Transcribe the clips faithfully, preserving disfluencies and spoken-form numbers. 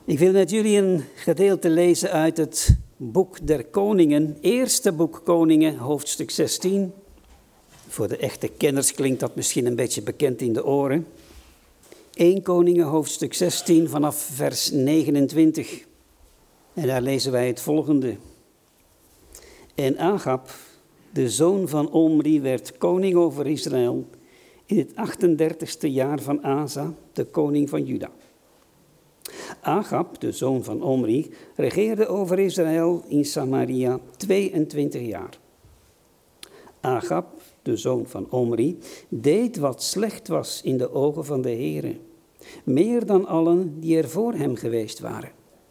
Ik wil met jullie een gedeelte lezen uit het boek der Koningen, eerste boek Koningen, hoofdstuk zestien. Voor de echte kenners klinkt dat misschien een beetje bekend in de oren. Eerste Koningen, hoofdstuk zestien, vanaf vers negenentwintig. En daar lezen wij het volgende. En Agab, de zoon van Omri, werd koning over Israël in het achtendertigste jaar van Asa, de koning van Juda. Agab, de zoon van Omri, regeerde over Israël in Samaria tweeëntwintig jaar. Agab, de zoon van Omri, deed wat slecht was in de ogen van de Heere, meer dan allen die er voor hem geweest waren.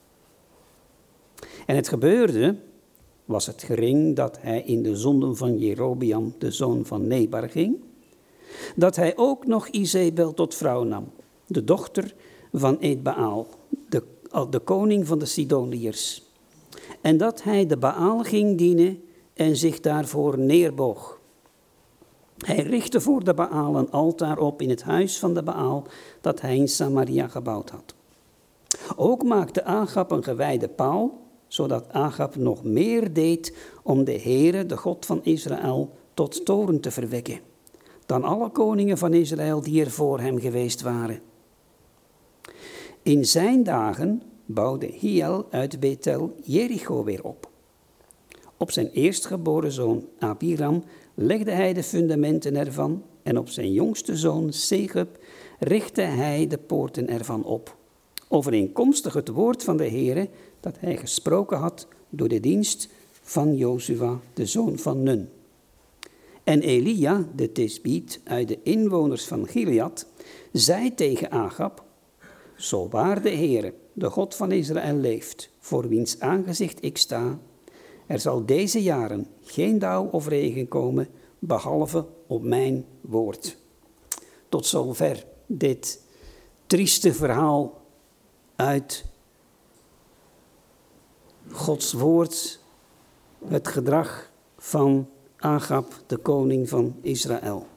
En het gebeurde, was het gering dat hij in de zonden van Jerobeam, de zoon van Nebar, ging, dat hij ook nog Izebel tot vrouw nam, de dochter van Ed-Baal, de, de koning van de Sidoniërs. En dat hij de Baal ging dienen en zich daarvoor neerboog. Hij richtte voor de Baal een altaar op in het huis van de Baal dat hij in Samaria gebouwd had. Ook maakte Agab een gewijde paal, zodat Agab nog meer deed om de Heere, de God van Israël, tot toorn te verwekken, dan alle koningen van Israël die er voor hem geweest waren. In zijn dagen bouwde Hiel uit Bethel Jericho weer op. Op zijn eerstgeboren zoon Abiram legde hij de fundamenten ervan en op zijn jongste zoon Segub richtte hij de poorten ervan op, overeenkomstig het woord van de Heere dat hij gesproken had door de dienst van Jozua, de zoon van Nun. En Elia, de Tisbiet uit de inwoners van Gilead, zei tegen Agab: zo waar de Heere, de God van Israël, leeft, voor wiens aangezicht ik sta, er zal deze jaren geen dauw of regen komen, behalve op mijn woord. Tot zover dit trieste verhaal uit Gods woord, het gedrag van Agab, de koning van Israël.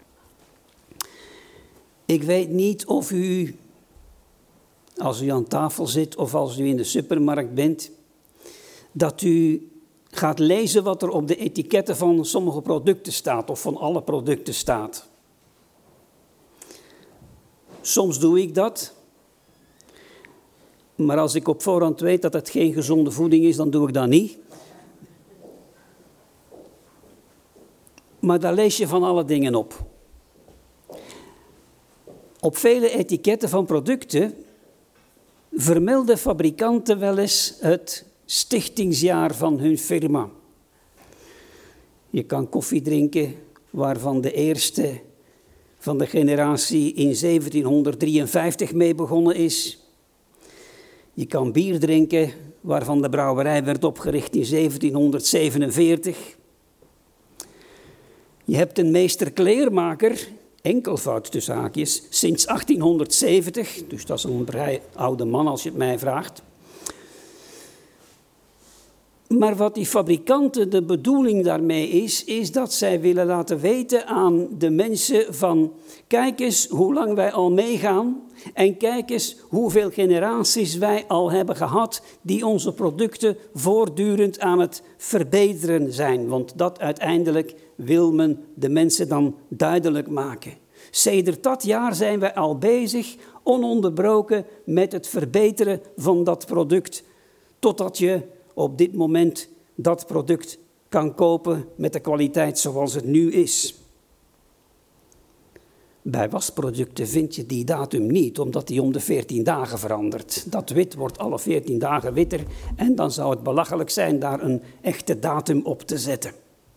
Ik weet niet of u, als u aan tafel zit of als u in de supermarkt bent, dat u gaat lezen wat er op de etiketten van sommige producten staat of van alle producten staat. Soms doe ik dat. Maar als ik op voorhand weet dat het geen gezonde voeding is, dan doe ik dat niet. Maar daar lees je van alle dingen op. Op vele etiketten van producten vermelden fabrikanten wel eens het stichtingsjaar van hun firma. Je kan koffie drinken waarvan de eerste van de generatie in zeventienhonderddrieënvijftig mee begonnen is. Je kan bier drinken waarvan de brouwerij werd opgericht in zeventienhonderdzevenenveertig. Je hebt een meester kleermaker, enkelvoud tussen haakjes, sinds achttienhonderdzeventig. Dus dat is een vrij oude man als je het mij vraagt. Maar wat die fabrikanten, de bedoeling daarmee is, is dat zij willen laten weten aan de mensen van: kijk eens hoe lang wij al meegaan en kijk eens hoeveel generaties wij al hebben gehad die onze producten voortdurend aan het verbeteren zijn. Want dat uiteindelijk wil men de mensen dan duidelijk maken. Sedert dat jaar zijn wij al bezig, ononderbroken, met het verbeteren van dat product, totdat je op dit moment dat product kan kopen met de kwaliteit zoals het nu is. Bij wasproducten vind je die datum niet, omdat die om de veertien dagen verandert. Dat wit wordt alle veertien dagen witter en dan zou het belachelijk zijn daar een echte datum op te zetten.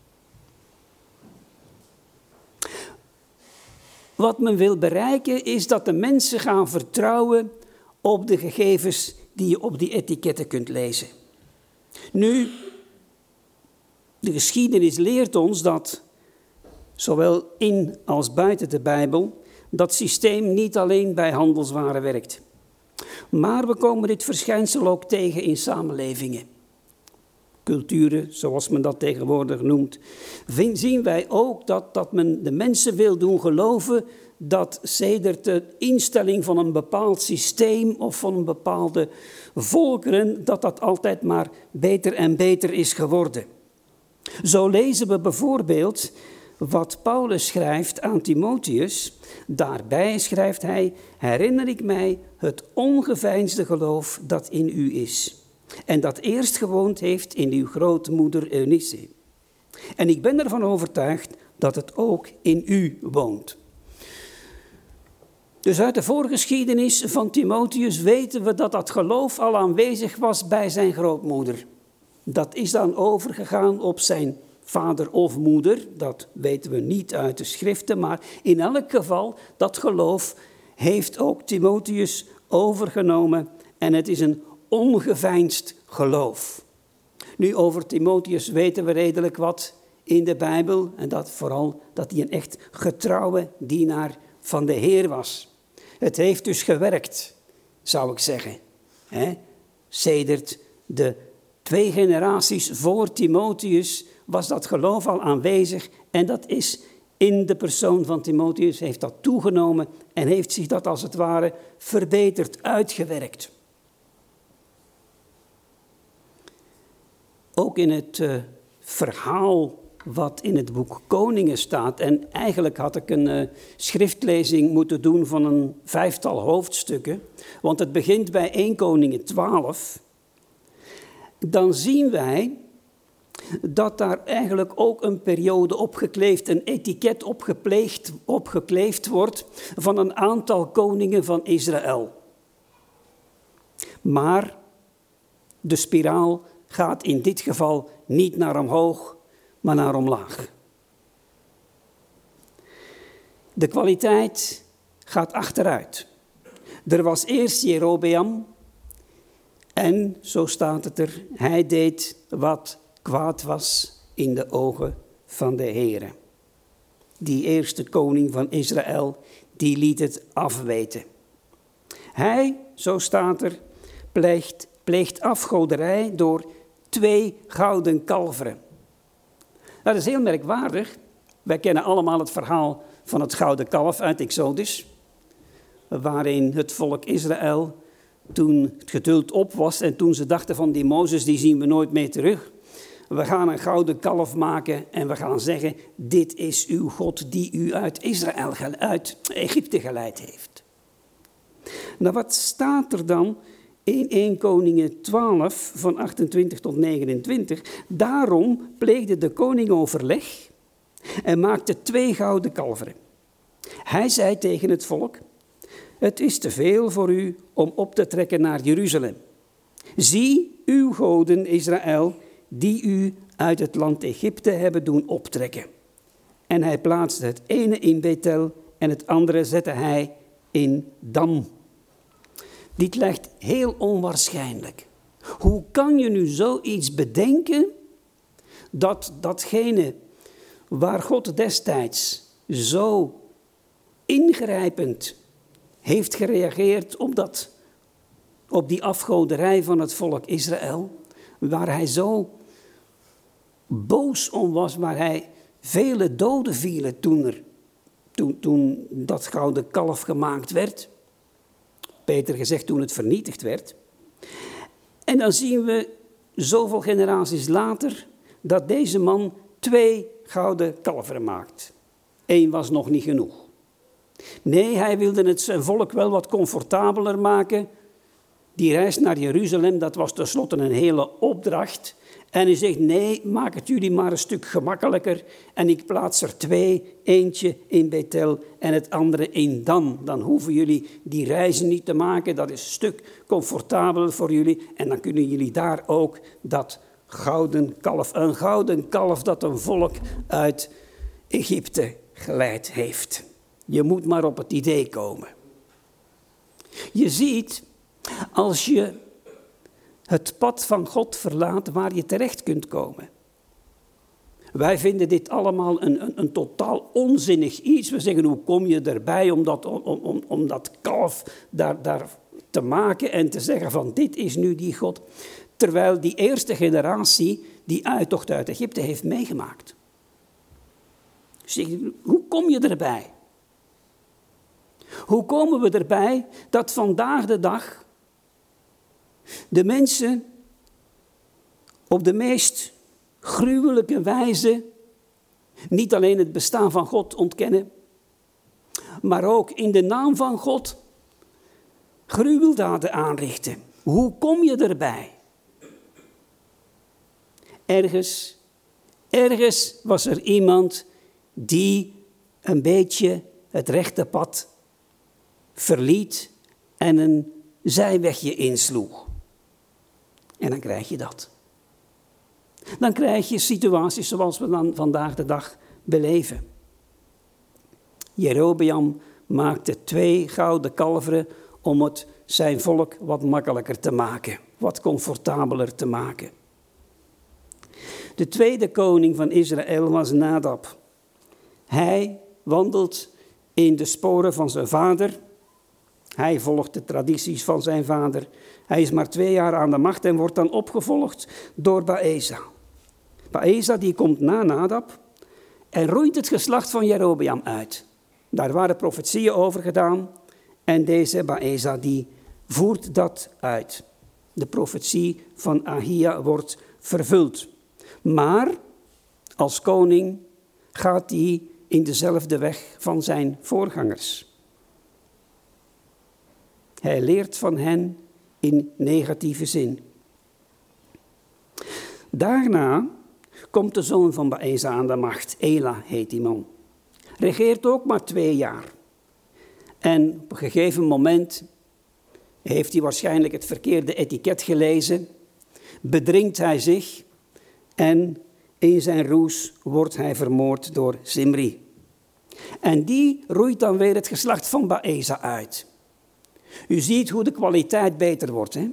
Wat men wil bereiken is dat de mensen gaan vertrouwen op de gegevens die je op die etiketten kunt lezen. Nu, de geschiedenis leert ons dat, zowel in als buiten de Bijbel, dat systeem niet alleen bij handelswaren werkt. Maar we komen dit verschijnsel ook tegen in samenlevingen. Culturen, zoals men dat tegenwoordig noemt. Zien wij ook dat, dat men de mensen wil doen geloven dat sedert de instelling van een bepaald systeem of van een bepaalde volkeren, dat dat altijd maar beter en beter is geworden. Zo lezen we bijvoorbeeld wat Paulus schrijft aan Timotheus. Daarbij schrijft hij: herinner ik mij het ongeveinsde geloof dat in u is en dat eerst gewoond heeft in uw grootmoeder Eunice. En ik ben ervan overtuigd dat het ook in u woont. Dus uit de voorgeschiedenis van Timotheus weten we dat dat geloof al aanwezig was bij zijn grootmoeder. Dat is dan overgegaan op zijn vader of moeder, dat weten we niet uit de schriften, maar in elk geval, dat geloof heeft ook Timotheus overgenomen en het is een ongeveinsd geloof. Nu, over Timotheus weten we redelijk wat in de Bijbel en dat vooral dat hij een echt getrouwe dienaar van de Heer was. Het heeft dus gewerkt, zou ik zeggen. He? Sedert de twee generaties voor Timotheus was dat geloof al aanwezig en dat is in de persoon van Timotheus, heeft dat toegenomen en heeft zich dat als het ware verbeterd, uitgewerkt. Ook in het uh, verhaal wat in het boek Koningen staat, en eigenlijk had ik een uh, schriftlezing moeten doen van een vijftal hoofdstukken, want het begint bij eerste Koningen twaalf, dan zien wij dat daar eigenlijk ook een periode opgekleefd, een etiket opgepleegd, opgekleefd wordt van een aantal koningen van Israël. Maar de spiraal gaat in dit geval niet naar omhoog, maar naar omlaag. De kwaliteit gaat achteruit. Er was eerst Jerobeam en, zo staat het er, hij deed wat kwaad was in de ogen van de Heere. Die eerste koning van Israël, die liet het afweten. Hij, zo staat er, pleegt, pleegt afgoderij door twee gouden kalveren. Dat is heel merkwaardig. Wij kennen allemaal het verhaal van het gouden kalf uit Exodus, waarin het volk Israël, toen het geduld op was en toen ze dachten van die Mozes, die zien we nooit meer terug. We gaan een gouden kalf maken en we gaan zeggen, dit is uw God die u uit Israël, uit Egypte geleid heeft. Nou, wat staat er dan in eerste Koningen twaalf van achtentwintig tot negenentwintig? Daarom pleegde de koning overleg en maakte twee gouden kalveren. Hij zei tegen het volk, het is te veel voor u om op te trekken naar Jeruzalem. Zie uw goden Israël, die u uit het land Egypte hebben doen optrekken. En hij plaatste het ene in Bethel en het andere zette hij in Dan. Dit lijkt heel onwaarschijnlijk. Hoe kan je nu zoiets bedenken dat datgene waar God destijds zo ingrijpend heeft gereageerd op, dat, op die afgoderij van het volk Israël, waar hij zo boos om was, waar hij vele doden vielen toen, er, toen, toen dat gouden kalf gemaakt werd. Beter gezegd, toen het vernietigd werd. En dan zien we zoveel generaties later dat deze man twee gouden kalveren maakt. Eén was nog niet genoeg. Nee, hij wilde het zijn volk wel wat comfortabeler maken. Die reis naar Jeruzalem, dat was tenslotte een hele opdracht. En hij zegt, nee, maak het jullie maar een stuk gemakkelijker. En ik plaats er twee, eentje in Bethel en het andere in Dan. Dan hoeven jullie die reizen niet te maken, dat is een stuk comfortabeler voor jullie. En dan kunnen jullie daar ook dat gouden kalf, een gouden kalf dat een volk uit Egypte geleid heeft. Je moet maar op het idee komen. Je ziet, als je het pad van God verlaat, waar je terecht kunt komen. Wij vinden dit allemaal een, een, een totaal onzinnig iets. We zeggen, hoe kom je erbij om dat, om, om, om dat kalf daar, daar te maken en te zeggen van dit is nu die God. Terwijl die eerste generatie die uittocht uit Egypte heeft meegemaakt. Zeg, hoe kom je erbij? Hoe komen we erbij dat vandaag de dag de mensen op de meest gruwelijke wijze niet alleen het bestaan van God ontkennen, maar ook in de naam van God gruweldaden aanrichten? Hoe kom je erbij? Ergens, ergens was er iemand die een beetje het rechte pad verliet en een zijwegje insloeg. En dan krijg je dat. Dan krijg je situaties zoals we dan vandaag de dag beleven. Jerobeam maakte twee gouden kalveren om het zijn volk wat makkelijker te maken, wat comfortabeler te maken. De tweede koning van Israël was Nadab. Hij wandelt in de sporen van zijn vader. Hij volgt de tradities van zijn vader. Hij is maar twee jaar aan de macht en wordt dan opgevolgd door Baeza. Baeza die komt na Nadab en roeit het geslacht van Jerobeam uit. Daar waren profetieën over gedaan en deze Baeza die voert dat uit. De profetie van Ahia wordt vervuld. Maar als koning gaat hij in dezelfde weg van zijn voorgangers. Hij leert van hen in negatieve zin. Daarna komt de zoon van Baeza aan de macht. Ela heet die man. Regeert ook maar twee jaar. En op een gegeven moment heeft hij waarschijnlijk het verkeerde etiket gelezen. Bedringt hij zich en in zijn roes wordt hij vermoord door Zimri. En die roeit dan weer het geslacht van Baeza uit. U ziet hoe de kwaliteit beter wordt, hè?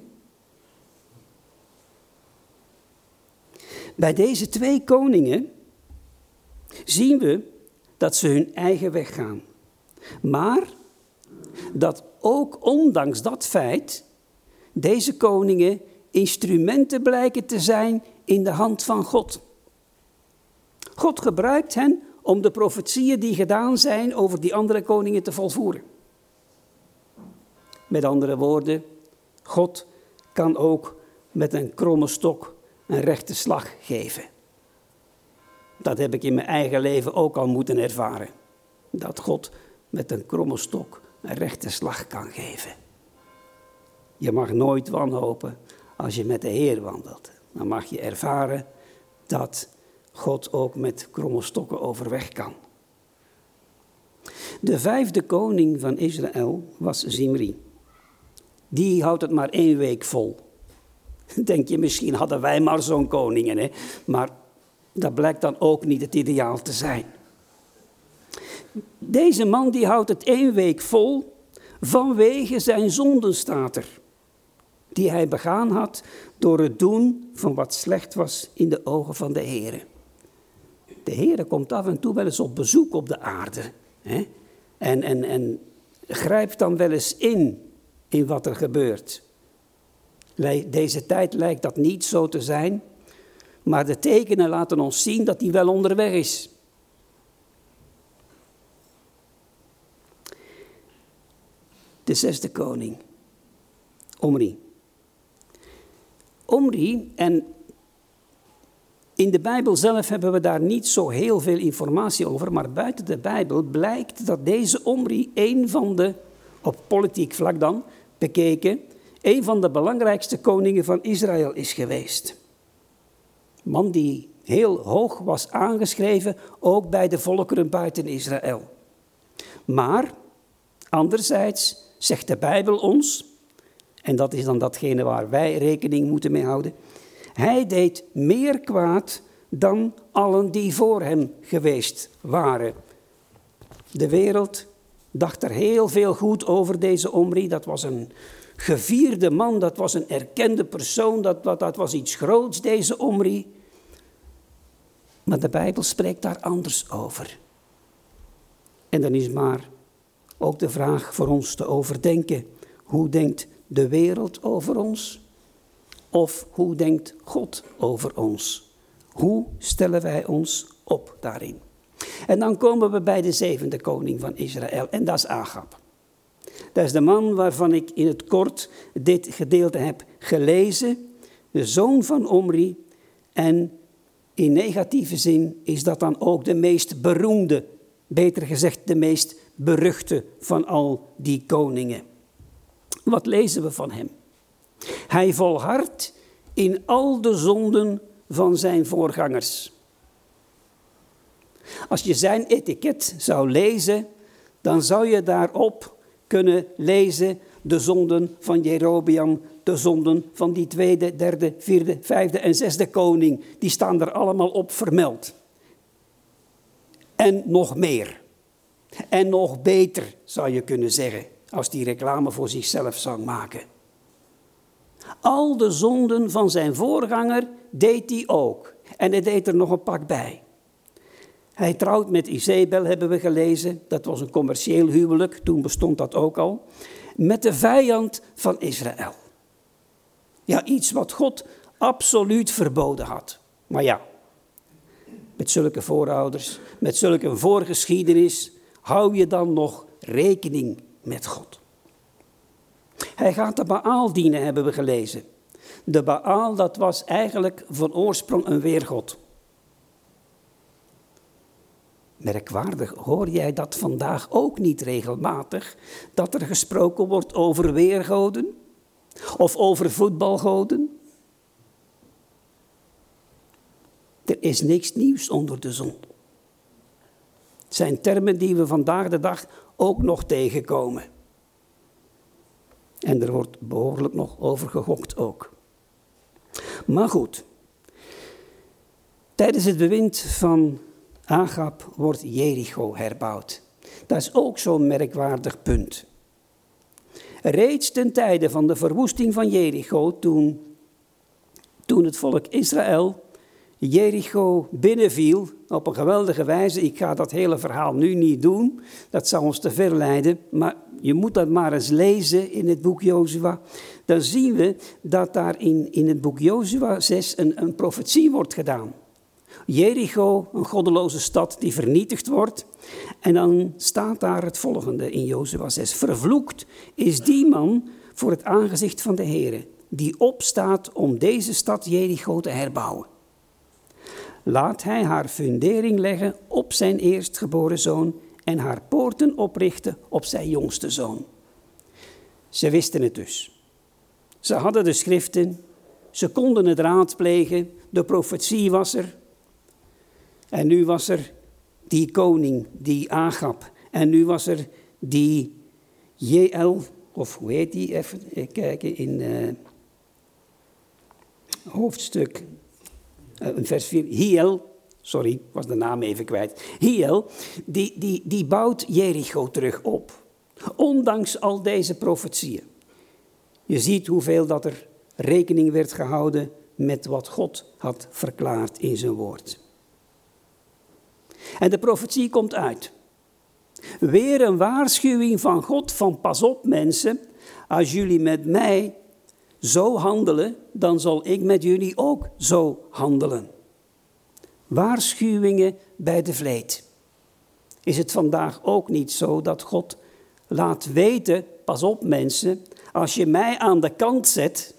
Bij deze twee koningen zien we dat ze hun eigen weg gaan. Maar dat ook ondanks dat feit deze koningen instrumenten blijken te zijn in de hand van God. God gebruikt hen om de profetieën die gedaan zijn over die andere koningen te volvoeren. Met andere woorden, God kan ook met een kromme stok een rechte slag geven. Dat heb ik in mijn eigen leven ook al moeten ervaren. Dat God met een kromme stok een rechte slag kan geven. Je mag nooit wanhopen als je met de Heer wandelt. Dan mag je ervaren dat God ook met kromme stokken overweg kan. De vijfde koning van Israël was Zimri. Die houdt het maar één week vol. Denk je, misschien hadden wij maar zo'n koningen, hè? Maar dat blijkt dan ook niet het ideaal te zijn. Deze man die houdt het één week vol vanwege zijn zonden, staat er. Die hij begaan had door het doen van wat slecht was in de ogen van de Heere. De Heere komt af en toe wel eens op bezoek op de aarde. Hè? En, en, en grijpt dan wel eens in, in wat er gebeurt. Deze tijd lijkt dat niet zo te zijn. Maar de tekenen laten ons zien dat hij wel onderweg is. De zesde koning. Omri. Omri, en in de Bijbel zelf hebben we daar niet zo heel veel informatie over, maar buiten de Bijbel blijkt dat deze Omri een van de, op politiek vlak dan, bekeken, een van de belangrijkste koningen van Israël is geweest. Man die heel hoog was aangeschreven, ook bij de volkeren buiten Israël. Maar, anderzijds zegt de Bijbel ons, en dat is dan datgene waar wij rekening moeten mee houden, hij deed meer kwaad dan allen die voor hem geweest waren. De wereld dacht er heel veel goed over deze Omri. Dat was een gevierde man, dat was een erkende persoon, dat, dat, dat was iets groots, deze Omri. Maar de Bijbel spreekt daar anders over. En dan is maar ook de vraag voor ons te overdenken. Hoe denkt de wereld over ons? Of hoe denkt God over ons? Hoe stellen wij ons op daarin? En dan komen we bij de zevende koning van Israël en dat is Agab. Dat is de man waarvan ik in het kort dit gedeelte heb gelezen. De zoon van Omri. En in negatieve zin is dat dan ook de meest beroemde, beter gezegd de meest beruchte van al die koningen. Wat lezen we van hem? Hij volhardt in al de zonden van zijn voorgangers. Als je zijn etiket zou lezen, dan zou je daarop kunnen lezen de zonden van Jerobeam, de zonden van die tweede, derde, vierde, vijfde en zesde koning. Die staan er allemaal op vermeld. En nog meer. En nog beter, zou je kunnen zeggen, als die reclame voor zichzelf zou maken. Al de zonden van zijn voorganger deed hij ook. En hij deed er nog een pak bij. Hij trouwt met Izebel, hebben we gelezen. Dat was een commercieel huwelijk, toen bestond dat ook al. Met de vijand van Israël. Ja, iets wat God absoluut verboden had. Maar ja, met zulke voorouders, met zulke voorgeschiedenis, hou je dan nog rekening met God. Hij gaat de Baal dienen, hebben we gelezen. De Baal, dat was eigenlijk van oorsprong een weergod. Merkwaardig, hoor jij dat vandaag ook niet regelmatig? Dat er gesproken wordt over weergoden? Of over voetbalgoden? Er is niks nieuws onder de zon. Het zijn termen die we vandaag de dag ook nog tegenkomen. En er wordt behoorlijk nog over gegokt ook. Maar goed, tijdens het bewind van Agab wordt Jericho herbouwd. Dat is ook zo'n merkwaardig punt. Reeds ten tijde van de verwoesting van Jericho, toen, toen het volk Israël Jericho binnenviel, op een geweldige wijze. Ik ga dat hele verhaal nu niet doen, dat zou ons te ver leiden, maar je moet dat maar eens lezen in het boek Jozua. Dan zien we dat daar in, in het boek Jozua zes een, een profetie wordt gedaan. Jericho, een goddeloze stad die vernietigd wordt. En dan staat daar het volgende in Jozua zes. Vervloekt is die man voor het aangezicht van de Heere, die opstaat om deze stad Jericho te herbouwen. Laat hij haar fundering leggen op zijn eerstgeboren zoon en haar poorten oprichten op zijn jongste zoon. Ze wisten het dus. Ze hadden de schriften, ze konden het raadplegen, de profetie was er. En nu was er die koning, die Agab. En nu was er die Jeel, of hoe heet die even, kijken in uh, hoofdstuk, uh, vers vier, Hiel, sorry, was de naam even kwijt. Hiel, die, die, die bouwt Jericho terug op. Ondanks al deze profetieën. Je ziet hoeveel dat er rekening werd gehouden met wat God had verklaard in zijn woord. En de profetie komt uit. Weer een waarschuwing van God van pas op mensen, als jullie met mij zo handelen, dan zal ik met jullie ook zo handelen. Waarschuwingen bij de vleet. Is het vandaag ook niet zo dat God laat weten, pas op mensen, als je mij aan de kant zet,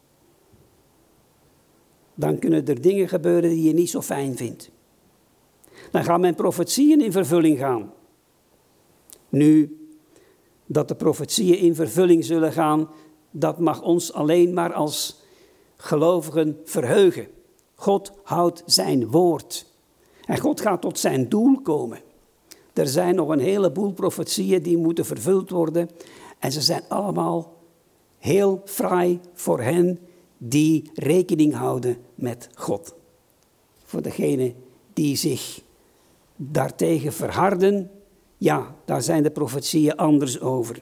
dan kunnen er dingen gebeuren die je niet zo fijn vindt. Dan gaan mijn profetieën in vervulling gaan. Nu, dat de profetieën in vervulling zullen gaan, dat mag ons alleen maar als gelovigen verheugen. God houdt zijn woord. En God gaat tot zijn doel komen. Er zijn nog een heleboel profetieën die moeten vervuld worden. En ze zijn allemaal heel fraai voor hen die rekening houden met God. Voor degenen die zich daartegen verharden, ja, daar zijn de profetieën anders over.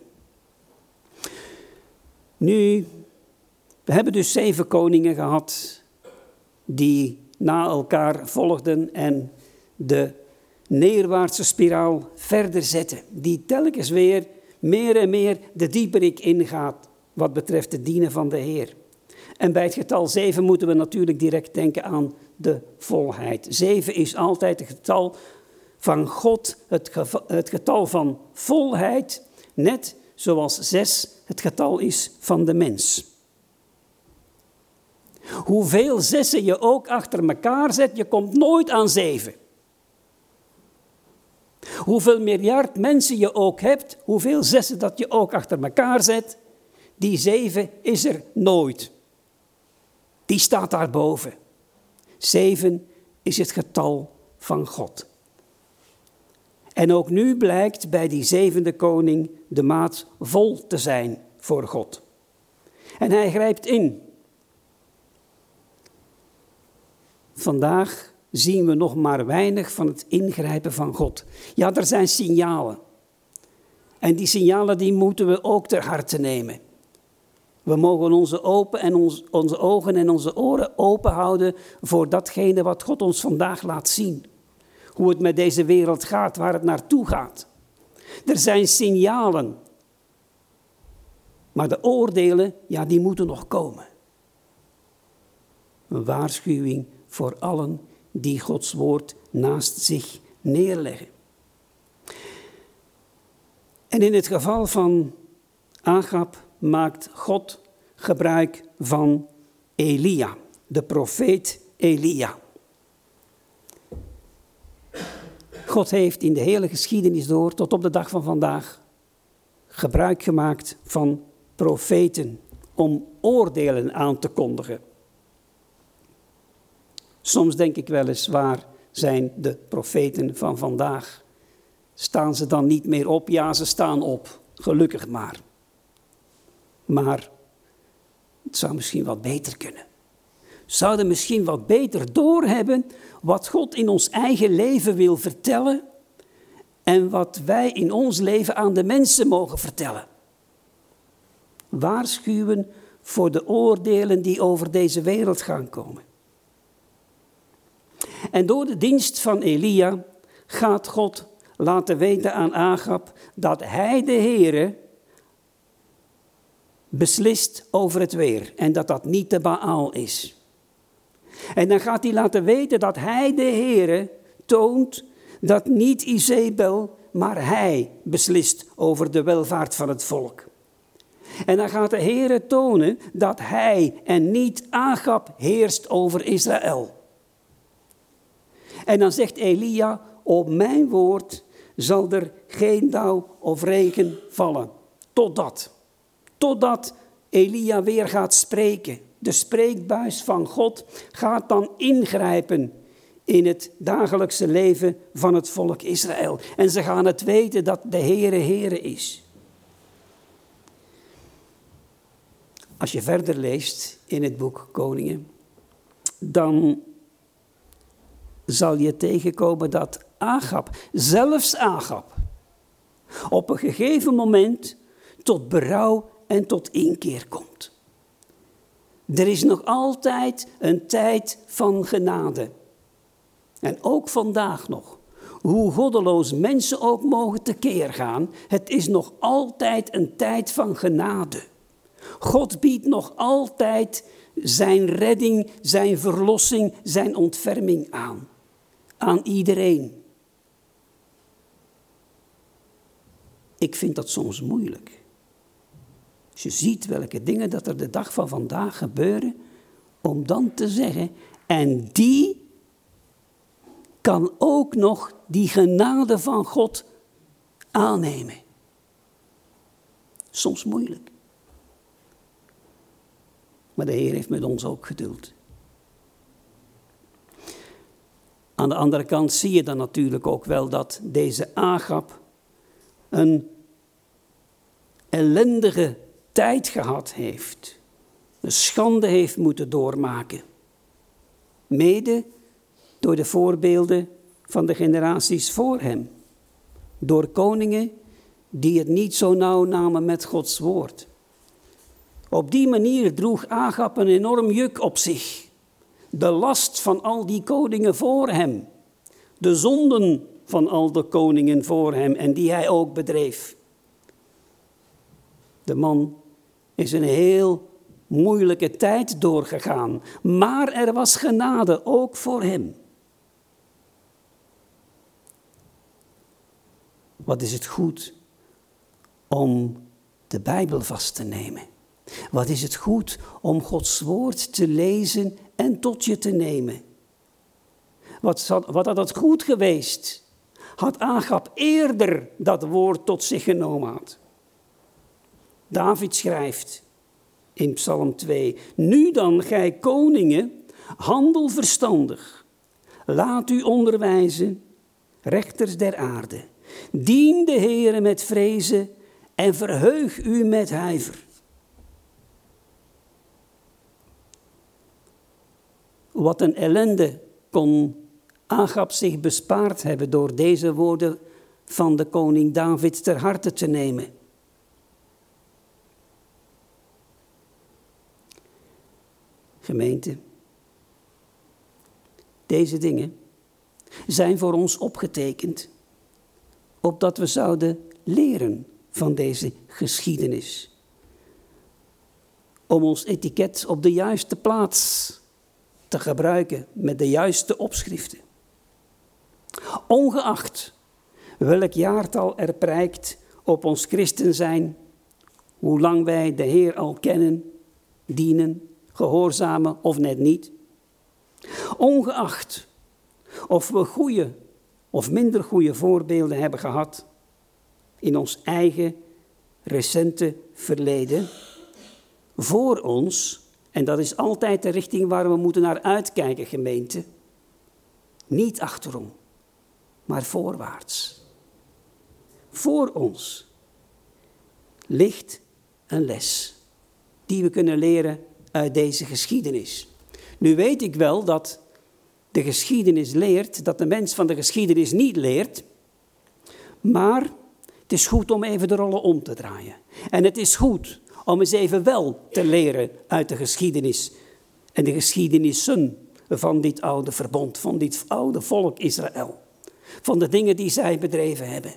Nu, we hebben dus zeven koningen gehad die na elkaar volgden en de neerwaartse spiraal verder zetten. Die telkens weer meer en meer de dieperik ingaat wat betreft het dienen van de Heer. En bij het getal zeven moeten we natuurlijk direct denken aan de volheid. Zeven is altijd het getal van God, het, geval, het getal van volheid, net zoals zes het getal is van de mens. Hoeveel zessen je ook achter elkaar zet, je komt nooit aan zeven. Hoeveel miljard mensen je ook hebt, hoeveel zessen dat je ook achter elkaar zet, die zeven is er nooit. Die staat daarboven. Zeven is het getal van God. En ook nu blijkt bij die zevende koning de maat vol te zijn voor God. En hij grijpt in. Vandaag zien we nog maar weinig van het ingrijpen van God. Ja, er zijn signalen. En die signalen die moeten we ook ter harte nemen. We mogen onze, open en ons, onze ogen en onze oren open houden voor datgene wat God ons vandaag laat zien. Hoe het met deze wereld gaat, waar het naartoe gaat. Er zijn signalen. Maar de oordelen, ja, die moeten nog komen. Een waarschuwing voor allen die Gods woord naast zich neerleggen. En in het geval van Agab maakt God gebruik van Elia, de profeet Elia. God heeft in de hele geschiedenis door, tot op de dag van vandaag, gebruik gemaakt van profeten om oordelen aan te kondigen. Soms denk ik wel eens, waar zijn de profeten van vandaag? Staan ze dan niet meer op? Ja, ze staan op. Gelukkig maar. Maar het zou misschien wat beter kunnen. We zouden misschien wat beter doorhebben wat God in ons eigen leven wil vertellen en wat wij in ons leven aan de mensen mogen vertellen. Waarschuwen voor de oordelen die over deze wereld gaan komen. En door de dienst van Elia gaat God laten weten aan Agab dat hij de Heere beslist over het weer en dat dat niet de Baal is. En dan gaat hij laten weten dat hij de Heere toont dat niet Izebel, maar hij beslist over de welvaart van het volk. En dan gaat de Heere tonen dat hij en niet Agab heerst over Israël. En dan zegt Elia, op mijn woord zal er geen dauw of regen vallen. Totdat, totdat Elia weer gaat spreken. De spreekbuis van God gaat dan ingrijpen in het dagelijkse leven van het volk Israël. En ze gaan het weten dat de Heere Heere is. Als je verder leest in het boek Koningen, dan zal je tegenkomen dat Agab, zelfs Agab, op een gegeven moment tot berouw en tot inkeer komt. Er is nog altijd een tijd van genade. En ook vandaag nog. Hoe goddeloos mensen ook mogen tekeer gaan, het is nog altijd een tijd van genade. God biedt nog altijd zijn redding, zijn verlossing, zijn ontferming aan. Aan iedereen. Ik vind dat soms moeilijk. Als je ziet welke dingen dat er de dag van vandaag gebeuren, om dan te zeggen, en die kan ook nog die genade van God aannemen. Soms moeilijk. Maar de Heer heeft met ons ook geduld. Aan de andere kant zie je dan natuurlijk ook wel dat deze Agab een ellendige tijd gehad heeft. Een schande heeft moeten doormaken. Mede door de voorbeelden van de generaties voor hem. Door koningen die het niet zo nauw namen met Gods woord. Op die manier droeg Agab een enorm juk op zich. De last van al die koningen voor hem. De zonden van al de koningen voor hem en die hij ook bedreef. De man is een heel moeilijke tijd doorgegaan. Maar er was genade ook voor hem. Wat is het goed om de Bijbel vast te nemen? Wat is het goed om Gods woord te lezen en tot je te nemen? Wat, wat had het goed geweest, had Agab eerder dat woord tot zich genomen had. David schrijft in Psalm twee, nu dan, gij koningen, handel verstandig. Laat u onderwijzen, rechters der aarde. Dien de Heere met vrezen en verheug u met huiver. Wat een ellende kon Agab zich bespaard hebben door deze woorden van de koning David ter harte te nemen. Gemeente, deze dingen zijn voor ons opgetekend, opdat we zouden leren van deze geschiedenis. Om ons etiket op de juiste plaats te gebruiken met de juiste opschriften. Ongeacht welk jaartal er prijkt op ons christen zijn, hoe lang wij de Heer al kennen, dienen, gehoorzamen of net niet. Ongeacht of we goede of minder goede voorbeelden hebben gehad in ons eigen recente verleden, voor ons, en dat is altijd de richting waar we moeten naar uitkijken, gemeente, niet achterom, maar voorwaarts. Voor ons ligt een les die we kunnen leren uit deze geschiedenis. Nu weet ik wel dat de geschiedenis leert, dat de mens van de geschiedenis niet leert, maar het is goed om even de rollen om te draaien. En het is goed om eens even wel te leren uit de geschiedenis en de geschiedenissen van dit oude verbond, van dit oude volk Israël, van de dingen die zij bedreven hebben.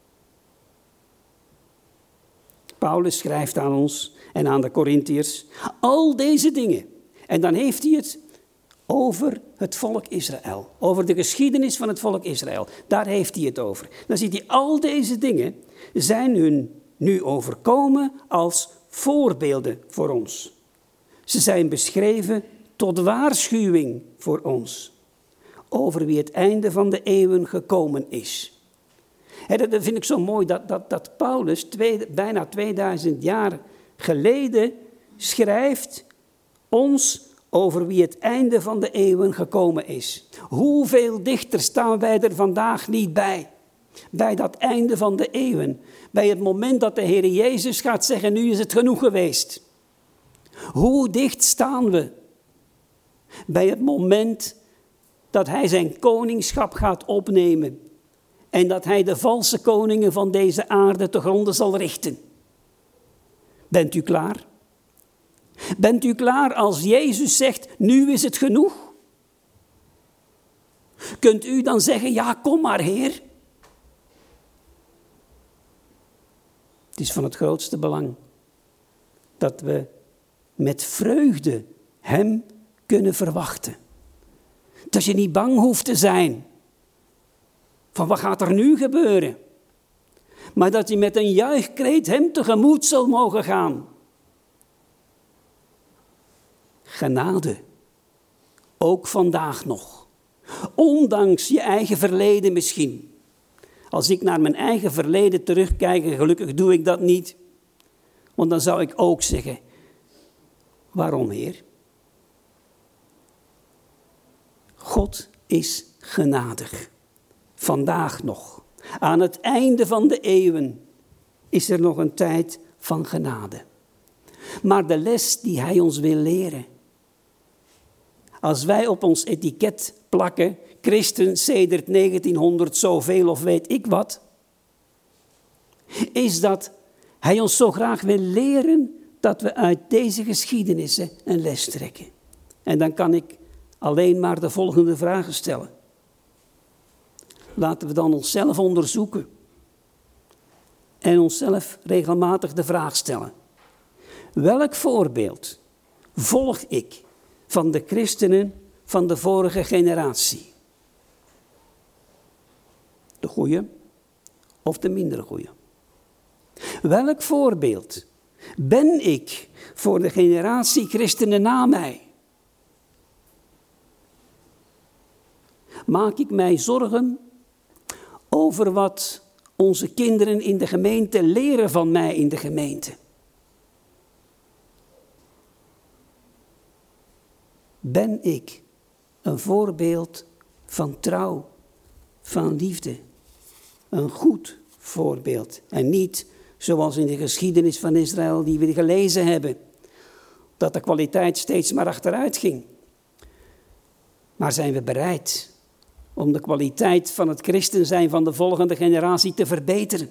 Paulus schrijft aan ons en aan de Korintiërs al deze dingen. En dan heeft hij het over het volk Israël, over de geschiedenis van het volk Israël. Daar heeft hij het over. Dan ziet hij al deze dingen zijn hun nu overkomen als voorbeelden voor ons. Ze zijn beschreven tot waarschuwing voor ons over wie het einde van de eeuwen gekomen is. He, dat vind ik zo mooi dat, dat, dat Paulus twee, bijna tweeduizend jaar geleden schrijft ons over wie het einde van de eeuwen gekomen is. Hoeveel dichter staan wij er vandaag niet bij? Bij dat einde van de eeuwen. Bij het moment dat de Heer Jezus gaat zeggen, nu is het genoeg geweest. Hoe dicht staan we bij het moment dat hij zijn koningschap gaat opnemen. En dat hij de valse koningen van deze aarde te gronden zal richten. Bent u klaar? Bent u klaar als Jezus zegt, nu is het genoeg? Kunt u dan zeggen, ja, kom maar, Heer. Het is van het grootste belang dat we met vreugde hem kunnen verwachten. Dat je niet bang hoeft te zijn van wat gaat er nu gebeuren. Maar dat je met een juichkreet hem tegemoet zal mogen gaan. Genade, ook vandaag nog. Ondanks je eigen verleden misschien. Als ik naar mijn eigen verleden terugkijk, en gelukkig doe ik dat niet. Want dan zou ik ook zeggen, waarom, Heer? God is genadig. Vandaag nog. Aan het einde van de eeuwen is er nog een tijd van genade. Maar de les die hij ons wil leren. Als wij op ons etiket plakken, christen sedert negentienhonderd zoveel of weet ik wat, is dat hij ons zo graag wil leren dat we uit deze geschiedenissen een les trekken. En dan kan ik alleen maar de volgende vragen stellen. Laten we dan onszelf onderzoeken en onszelf regelmatig de vraag stellen. Welk voorbeeld volg ik van de christenen van de vorige generatie? De goeie of de minder goeie? Welk voorbeeld ben ik voor de generatie christenen na mij? Maak ik mij zorgen over wat onze kinderen in de gemeente leren van mij in de gemeente? Ben ik een voorbeeld van trouw, van liefde? Een goed voorbeeld. En niet zoals in de geschiedenis van Israël die we gelezen hebben, dat de kwaliteit steeds maar achteruit ging. Maar zijn we bereid om de kwaliteit van het christen zijn van de volgende generatie te verbeteren?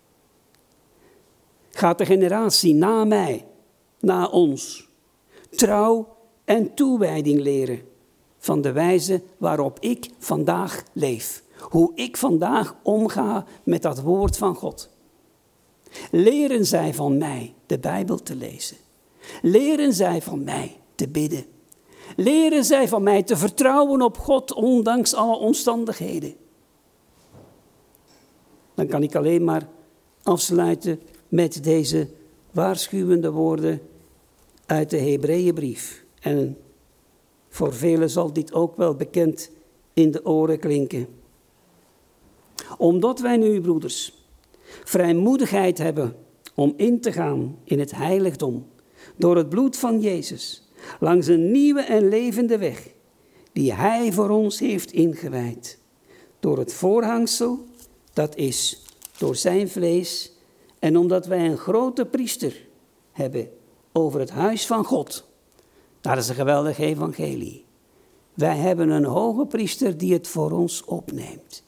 Gaat de generatie na mij, na ons, trouw en toewijding leren van de wijze waarop ik vandaag leef? Hoe ik vandaag omga met dat woord van God. Leren zij van mij de Bijbel te lezen? Leren zij van mij te bidden? Leren zij van mij te vertrouwen op God ondanks alle omstandigheden? Dan kan ik alleen maar afsluiten met deze waarschuwende woorden uit de Hebreeënbrief. En voor velen zal dit ook wel bekend in de oren klinken. Omdat wij nu, broeders, vrijmoedigheid hebben om in te gaan in het heiligdom door het bloed van Jezus, langs een nieuwe en levende weg die Hij voor ons heeft ingewijd. Door het voorhangsel, dat is door zijn vlees, en omdat wij een grote priester hebben over het huis van God. Dat is een geweldig evangelie. Wij hebben een hoge priester die het voor ons opneemt.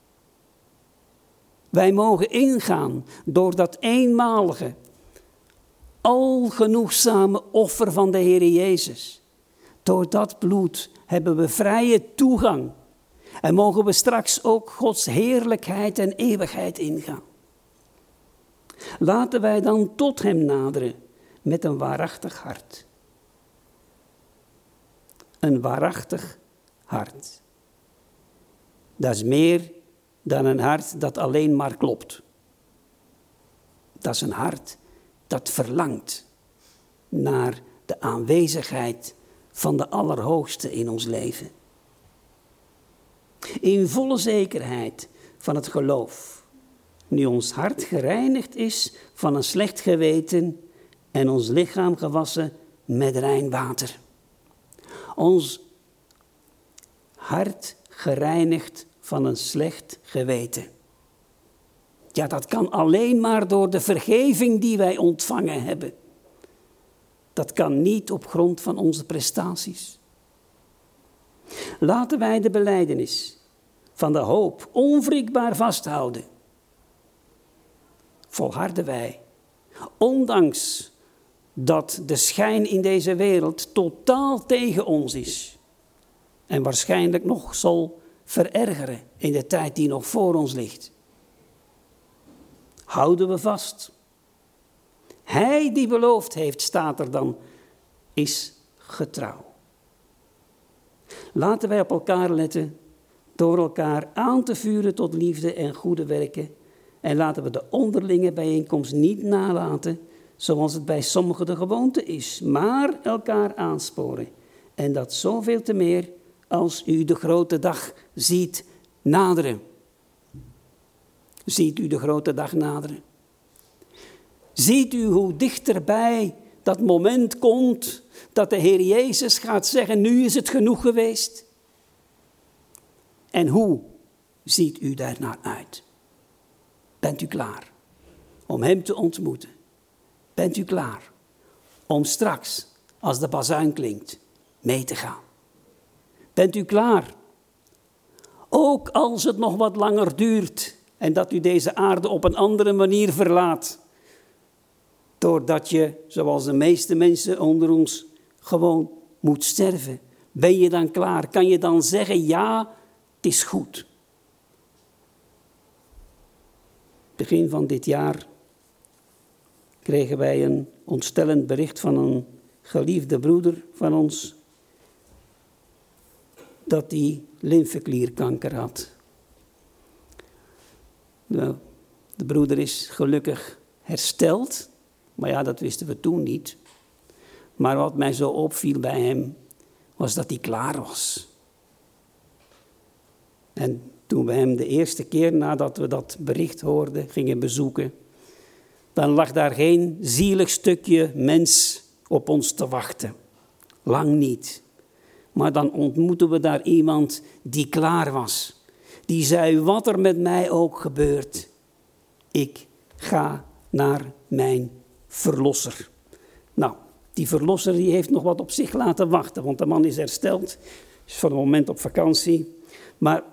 Wij mogen ingaan door dat eenmalige, algenoegzame offer van de Heer Jezus. Door dat bloed hebben we vrije toegang. En mogen we straks ook Gods heerlijkheid en eeuwigheid ingaan. Laten wij dan tot Hem naderen met een waarachtig hart. Een waarachtig hart. Dat is meer dan een hart dat alleen maar klopt. Dat is een hart dat verlangt naar de aanwezigheid van de Allerhoogste in ons leven. In volle zekerheid van het geloof, nu ons hart gereinigd is van een slecht geweten en ons lichaam gewassen met rein water. Ons hart gereinigd van een slecht geweten. Ja, dat kan alleen maar door de vergeving die wij ontvangen hebben. Dat kan niet op grond van onze prestaties. Laten wij de belijdenis van de hoop onwrikbaar vasthouden. Volharden wij, ondanks dat de schijn in deze wereld totaal tegen ons is. En waarschijnlijk nog zal verergeren in de tijd die nog voor ons ligt. Houden we vast. Hij die beloofd heeft, staat er dan, is getrouw. Laten wij op elkaar letten door elkaar aan te vuren tot liefde en goede werken. En laten we de onderlinge bijeenkomst niet nalaten, zoals het bij sommigen de gewoonte is, maar elkaar aansporen. En dat zoveel te meer als u de grote dag ziet naderen. Ziet u de grote dag naderen? Ziet u hoe dichterbij dat moment komt dat de Heer Jezus gaat zeggen, nu is het genoeg geweest? En hoe ziet u daarnaar uit? Bent u klaar om Hem te ontmoeten? Bent u klaar om straks, als de bazuin klinkt, mee te gaan? Bent u klaar? Ook als het nog wat langer duurt en dat u deze aarde op een andere manier verlaat. Doordat je, zoals de meeste mensen onder ons, gewoon moet sterven. Ben je dan klaar? Kan je dan zeggen, ja, het is goed. Begin van dit jaar kregen wij een ontstellend bericht van een geliefde broeder van ons, dat hij lymfeklierkanker had. De, de broeder is gelukkig hersteld. Maar ja, dat wisten we toen niet. Maar wat mij zo opviel bij hem, was dat hij klaar was. En toen we hem de eerste keer nadat we dat bericht hoorden, gingen bezoeken, dan lag daar geen zielig stukje mens op ons te wachten. Lang niet. Maar dan ontmoeten we daar iemand die klaar was. Die zei, wat er met mij ook gebeurt, ik ga naar mijn verlosser. Nou, die verlosser die heeft nog wat op zich laten wachten, want de man is hersteld, is voor een moment op vakantie. Maar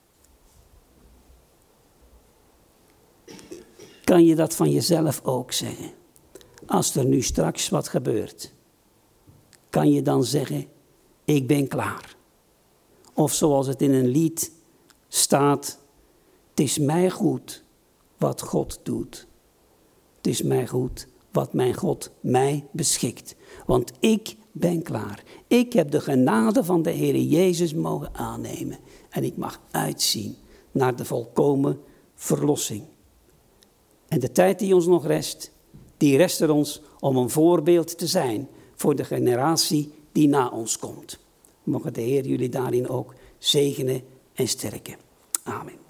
kan je dat van jezelf ook zeggen? Als er nu straks wat gebeurt, kan je dan zeggen, ik ben klaar. Of zoals het in een lied staat, het is mij goed wat God doet. Het is mij goed wat mijn God mij beschikt. Want ik ben klaar. Ik heb de genade van de Heer Jezus mogen aannemen. En ik mag uitzien naar de volkomen verlossing. En de tijd die ons nog rest, die rest er ons om een voorbeeld te zijn voor de generatie die na ons komt. Mogen de Heer jullie daarin ook zegenen en sterken. Amen.